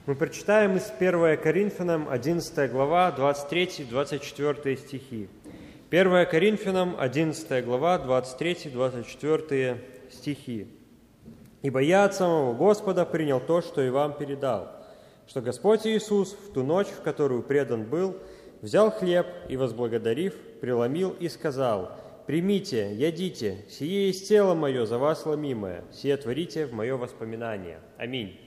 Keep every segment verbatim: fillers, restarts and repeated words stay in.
Мы прочитаем из первого Коринфянам одиннадцатая глава, двадцать третий — двадцать четвёртый стихи. первое Коринфянам одиннадцатая глава, двадцать третий — двадцать четвёртый стихи. «Ибо я от самого Господа принял то, что и вам передал, что Господь Иисус в ту ночь, в которую предан был, взял хлеб и, возблагодарив, преломил и сказал: „Примите, ядите, сие есть тело мое за вас ломимое, сие творите в мое воспоминание“». Аминь.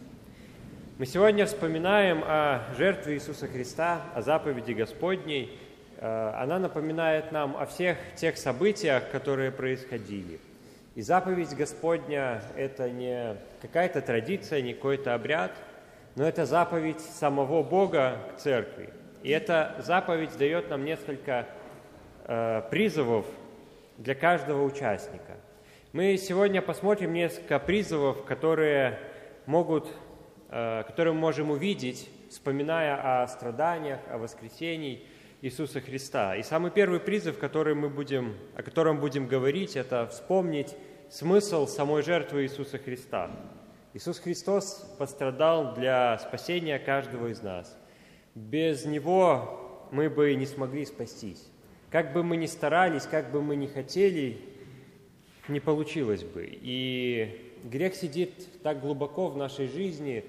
Мы сегодня вспоминаем о жертве Иисуса Христа, о заповеди Господней. Она напоминает нам о всех тех событиях, которые происходили. И заповедь Господня – это не какая-то традиция, не какой-то обряд, но это заповедь самого Бога к церкви. И эта заповедь дает нам несколько э, призывов для каждого участника. Мы сегодня посмотрим несколько призывов, которые, могут, э, которые мы можем увидеть, вспоминая о страданиях, о воскресении Иисуса Христа. И самый первый призыв, который мы будем, о котором будем говорить, это вспомнить смысл самой жертвы Иисуса Христа. Иисус Христос пострадал для спасения каждого из нас. Без Него мы бы не смогли спастись. Как бы мы ни старались, как бы мы ни хотели, не получилось бы. И грех сидит так глубоко в нашей жизни,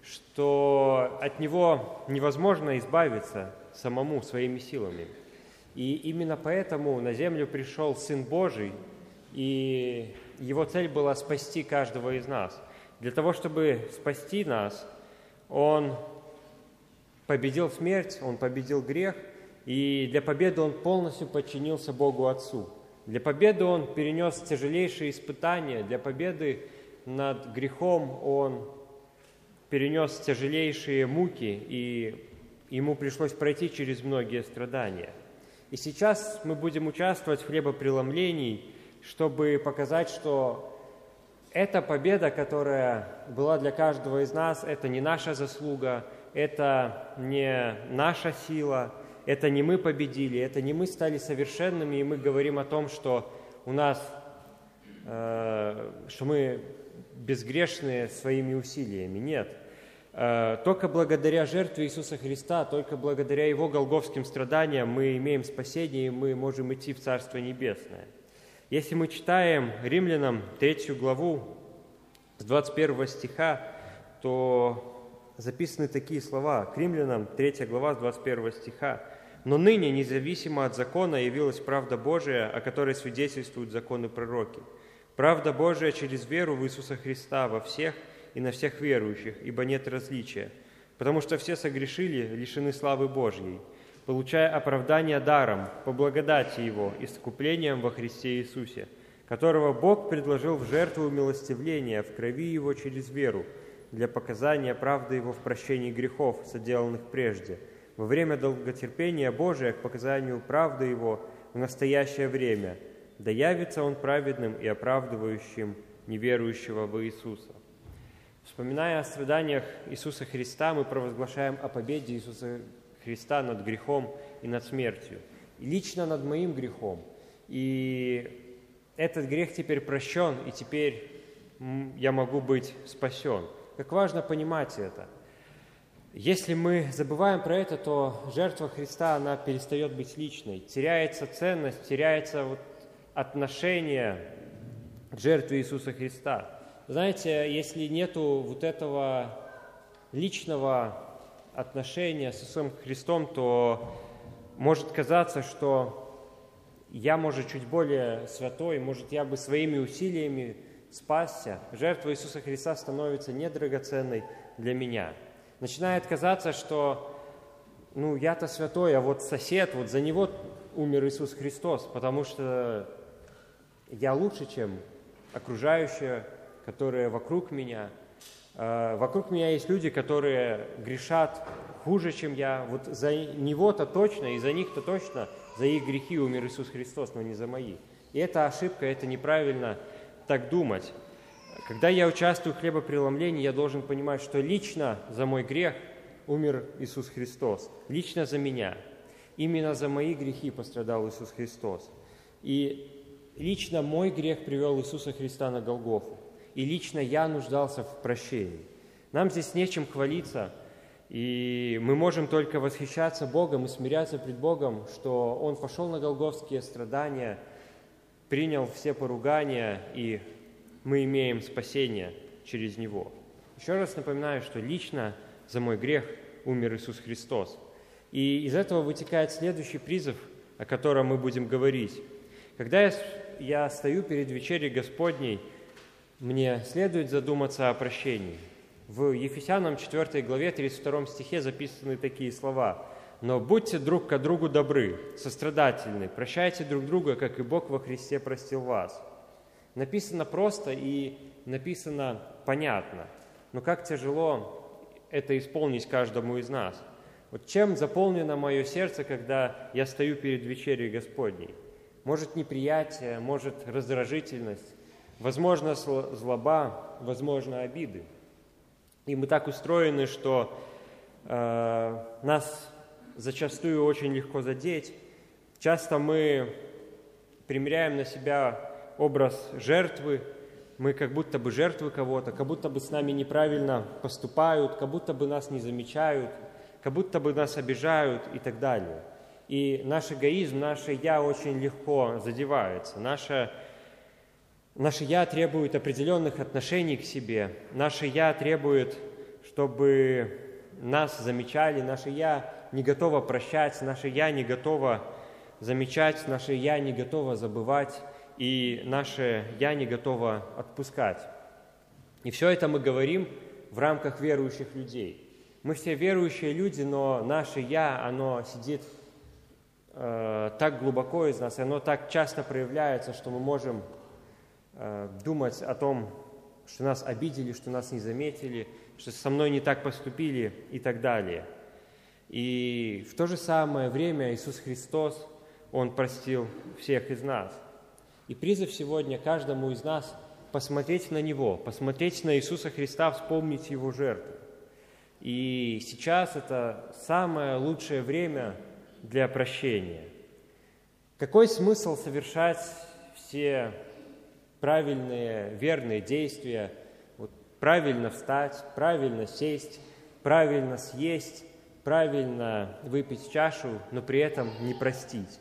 что от него невозможно избавиться самому своими силами. И именно поэтому на землю пришел Сын Божий, и Его цель была спасти каждого из нас. Для того, чтобы спасти нас, Он победил смерть, Он победил грех, и для победы Он полностью подчинился Богу Отцу. Для победы Он перенес тяжелейшие испытания, для победы над грехом Он перенес тяжелейшие муки, и Ему пришлось пройти через многие страдания. И сейчас мы будем участвовать в хлебопреломлении, чтобы показать, что эта победа, которая была для каждого из нас, это не наша заслуга, это не наша сила, это не мы победили, это не мы стали совершенными, и мы говорим о том, что у нас, э, что мы безгрешные своими усилиями. Нет. Э, только благодаря жертве Иисуса Христа, только благодаря Его голгофским страданиям мы имеем спасение, и мы можем идти в Царство Небесное. Если мы читаем Римлянам третью главу с двадцать первого стиха, то записаны такие слова. К Римлянам третья глава с двадцать первого стиха. «Но ныне, независимо от закона, явилась правда Божия, о которой свидетельствуют законы и пророки. Правда Божия через веру в Иисуса Христа во всех и на всех верующих, ибо нет различия, потому что все согрешили, лишены славы Божьей, получая оправдание даром, по благодати Его, искуплением во Христе Иисусе, которого Бог предложил в жертву умилостивления в крови Его через веру, для показания правды Его в прощении грехов, соделанных прежде, во время долготерпения Божия к показанию правды Его в настоящее время, да явится Он праведным и оправдывающим неверующего во Иисуса». Вспоминая о страданиях Иисуса Христа, мы провозглашаем о победе Иисуса Христа над грехом и над смертью, и лично над моим грехом. И этот грех теперь прощен, и теперь я могу быть спасен. Как важно понимать это. Если мы забываем про это, то жертва Христа, она перестает быть личной, теряется ценность, теряется вот отношение к жертве Иисуса Христа. Знаете, если нету вот этого личного отношения с Иисусом Христом, то может казаться, что я, может, чуть более святой, может, я бы своими усилиями спасся. Жертва Иисуса Христа становится недрагоценной для меня. Начинает казаться, что ну, я-то святой, а вот сосед, вот за него умер Иисус Христос, потому что я лучше, чем окружающие, которые вокруг меня. Вокруг меня есть люди, которые грешат хуже, чем я. Вот за него-то точно, и за них-то точно, за их грехи умер Иисус Христос, но не за мои. И это ошибка, это неправильно так думать. Когда я участвую в хлебопреломлении, я должен понимать, что лично за мой грех умер Иисус Христос, лично за меня. Именно за мои грехи пострадал Иисус Христос. И лично мой грех привел Иисуса Христа на Голгофу. И лично я нуждался в прощении. Нам здесь нечем хвалиться, и мы можем только восхищаться Богом и смиряться пред Богом, что Он пошел на голгофские страдания, принял все поругания, и мы имеем спасение через Него. Еще раз напоминаю, что лично за мой грех умер Иисус Христос. И из этого вытекает следующий призыв, о котором мы будем говорить. Когда я, я стою перед вечерей Господней, мне следует задуматься о прощении. В Ефесянам четвёртой главе тридцать втором стихе записаны такие слова: «Но будьте друг к другу добры, сострадательны, прощайте друг друга, как и Бог во Христе простил вас». Написано просто и написано понятно, но как тяжело это исполнить каждому из нас. Вот чем заполнено мое сердце, когда я стою перед вечерей Господней? Может, неприятие, может, раздражительность, возможно, злоба, возможно, обиды. И мы так устроены, что э, нас зачастую очень легко задеть. Часто мы примеряем на себя образ жертвы, мы как будто бы жертвы кого-то, как будто бы с нами неправильно поступают, как будто бы нас не замечают, как будто бы нас обижают и так далее. И наш эгоизм, наше «я» очень легко задевается. Наше, наше «я» требует определенных отношений к себе. Наше «я» требует, чтобы нас замечали. Наше «я» не готово прощать. Наше «я» не готово замечать. Наше «я» не готово забывать. И наше «я» не готово отпускать. И все это мы говорим в рамках верующих людей. Мы все верующие люди, но наше «я», оно сидит э, так глубоко из нас, и оно так часто проявляется, что мы можем э, думать о том, что нас обидели, что нас не заметили, что со мной не так поступили и так далее. И в то же самое время Иисус Христос, Он простил всех из нас. И призыв сегодня каждому из нас посмотреть на Него, посмотреть на Иисуса Христа, вспомнить Его жертву. И сейчас это самое лучшее время для прощения. Какой смысл совершать все правильные, верные действия, вот, правильно встать, правильно сесть, правильно съесть, правильно выпить чашу, но при этом не простить?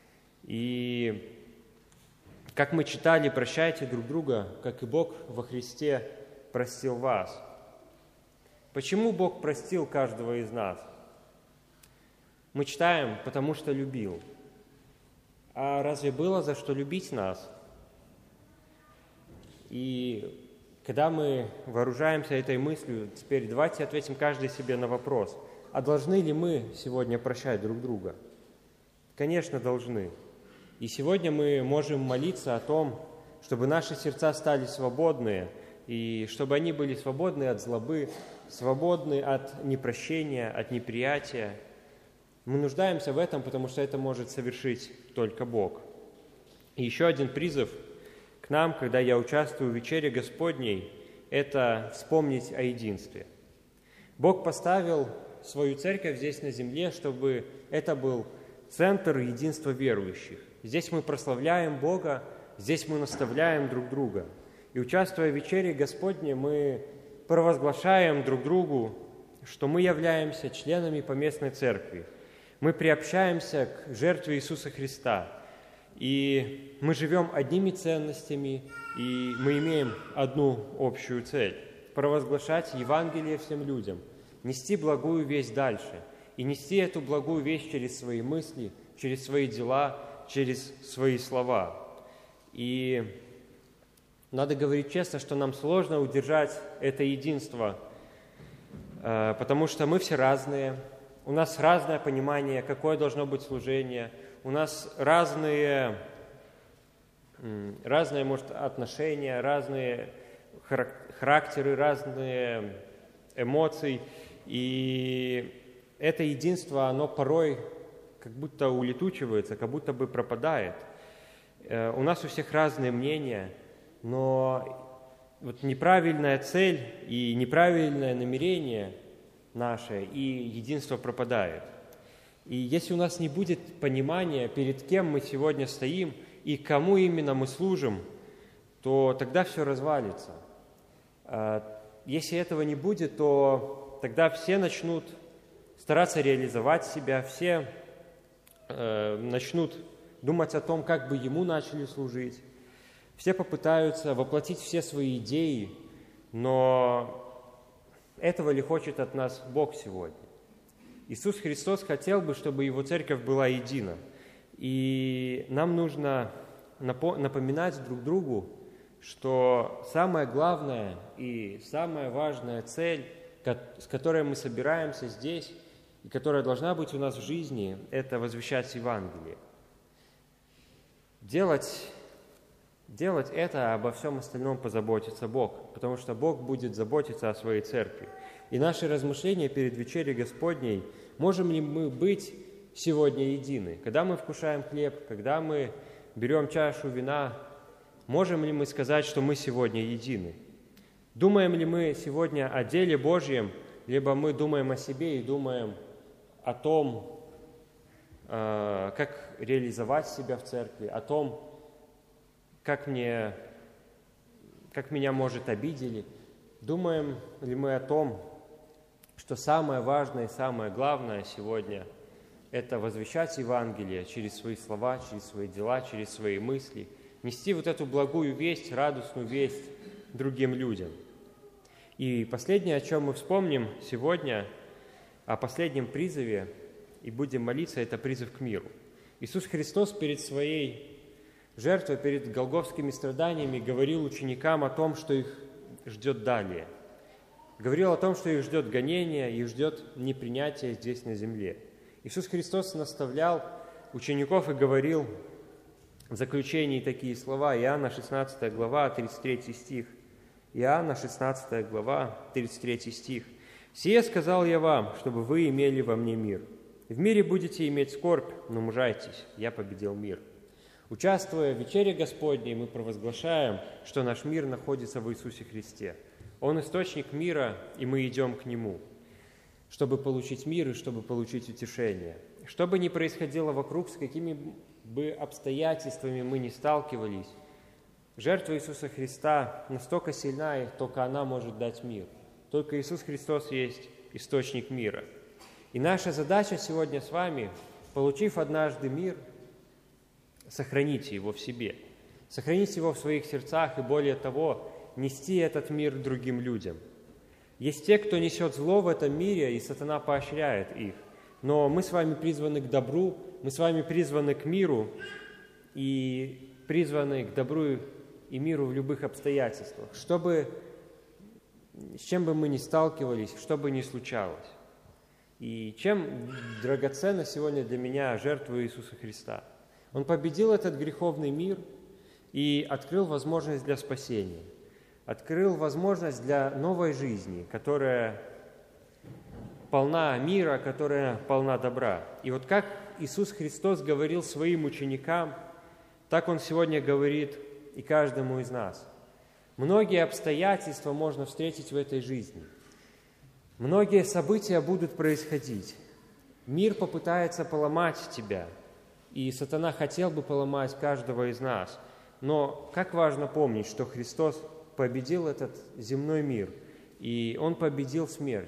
И как мы читали, прощайте друг друга, как и Бог во Христе простил вас. Почему Бог простил каждого из нас? Мы читаем, потому что любил. А разве было за что любить нас? И когда мы вооружаемся этой мыслью, теперь давайте ответим каждый себе на вопрос: а должны ли мы сегодня прощать друг друга? Конечно, должны. И сегодня мы можем молиться о том, чтобы наши сердца стали свободные, и чтобы они были свободны от злобы, свободны от непрощения, от неприятия. Мы нуждаемся в этом, потому что это может совершить только Бог. И еще один призыв к нам, когда я участвую в вечере Господней, это вспомнить о единстве. Бог поставил свою церковь здесь на земле, чтобы это был центр единства верующих. Здесь мы прославляем Бога, здесь мы наставляем друг друга. И участвуя в вечере Господней, мы провозглашаем друг другу, что мы являемся членами поместной церкви. Мы приобщаемся к жертве Иисуса Христа. И мы живем одними ценностями, и мы имеем одну общую цель – провозглашать Евангелие всем людям, нести благую весть дальше, и нести эту благую весть через свои мысли, через свои дела, через свои слова. И надо говорить честно, что нам сложно удержать это единство, потому что мы все разные, у нас разное понимание, какое должно быть служение, у нас разные, разные, может, отношения, разные характеры, разные эмоции, и это единство, оно порой как будто улетучивается, как будто бы пропадает. У нас у всех разные мнения, но вот неправильная цель и неправильное намерение наше, и единство пропадает. И если у нас не будет понимания, перед кем мы сегодня стоим и кому именно мы служим, то тогда все развалится. если этого не будет, то тогда все начнут стараться реализовать себя, все э, начнут думать о том, как бы Ему начали служить. Все попытаются воплотить все свои идеи, но этого ли хочет от нас Бог сегодня? Иисус Христос хотел бы, чтобы Его церковь была едина. И нам нужно напоминать друг другу, что самая главная и самая важная цель, с которой мы собираемся здесь, и которая должна быть у нас в жизни, это возвещать Евангелие. Делать, делать это, а обо всем остальном позаботится Бог, потому что Бог будет заботиться о своей церкви. И наши размышления перед вечерей Господней, можем ли мы быть сегодня едины? Когда мы вкушаем хлеб, когда мы берем чашу вина, можем ли мы сказать, что мы сегодня едины? Думаем ли мы сегодня о деле Божьем, либо мы думаем о себе и думаем о том, как реализовать себя в церкви, о том, как, мне, как меня, может, обидели? Думаем ли мы о том, что самое важное и самое главное сегодня – это возвещать Евангелие через свои слова, через свои дела, через свои мысли, нести вот эту благую весть, радостную весть другим людям? И последнее, о чем мы вспомним сегодня, о последнем призыве, и будем молиться, это призыв к миру. Иисус Христос перед Своей жертвой, перед голгофскими страданиями говорил ученикам о том, что их ждет далее. Говорил о том, что их ждет гонение, их ждет непринятие здесь на земле. Иисус Христос наставлял учеников и говорил в заключении такие слова. Иоанна шестнадцатая глава, тридцать третий стих. Иоанна шестнадцатая глава, тридцать третий стих. «Сие сказал я вам, чтобы вы имели во мне мир. В мире будете иметь скорбь, но мужайтесь, я победил мир». Участвуя в вечере Господней, мы провозглашаем, что наш мир находится в Иисусе Христе. Он источник мира, и мы идем к Нему, чтобы получить мир и чтобы получить утешение. Что бы ни происходило вокруг, с какими бы обстоятельствами мы ни сталкивались, жертва Иисуса Христа настолько сильна, и только она может дать мир. Только Иисус Христос есть источник мира. И наша задача сегодня с вами, получив однажды мир, сохранить его в себе, сохранить его в своих сердцах и, более того, нести этот мир другим людям. Есть те, кто несет зло в этом мире, и сатана поощряет их. Но мы с вами призваны к добру, мы с вами призваны к миру и призваны к добру и миру в любых обстоятельствах, чтобы, с чем бы мы ни сталкивались, что бы ни случалось. И чем драгоценна сегодня для меня жертва Иисуса Христа? Он победил этот греховный мир и открыл возможность для спасения, открыл возможность для новой жизни, которая полна мира, которая полна добра. И вот как Иисус Христос говорил своим ученикам, так Он сегодня говорит и каждому из нас. Многие обстоятельства можно встретить в этой жизни. Многие события будут происходить. Мир попытается поломать тебя, и сатана хотел бы поломать каждого из нас. Но как важно помнить, что Христос победил этот земной мир, и Он победил смерть.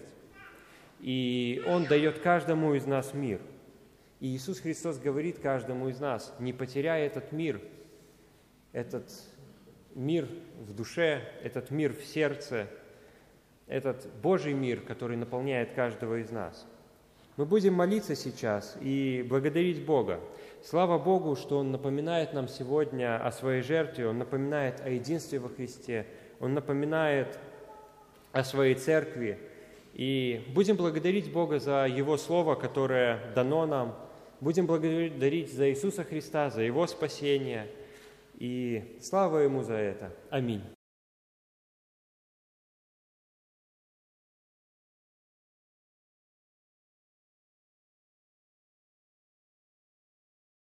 И Он дает каждому из нас мир. И Иисус Христос говорит каждому из нас: не потеряй этот мир, этот мир в душе, этот мир в сердце, этот Божий мир, который наполняет каждого из нас. Мы будем молиться сейчас и благодарить Бога. Слава Богу, что Он напоминает нам сегодня о Своей жертве, Он напоминает о единстве во Христе, Он напоминает о Своей Церкви. И будем благодарить Бога за Его Слово, которое дано нам. Будем благодарить за Иисуса Христа, за Его спасение. И слава Ему за это. Аминь.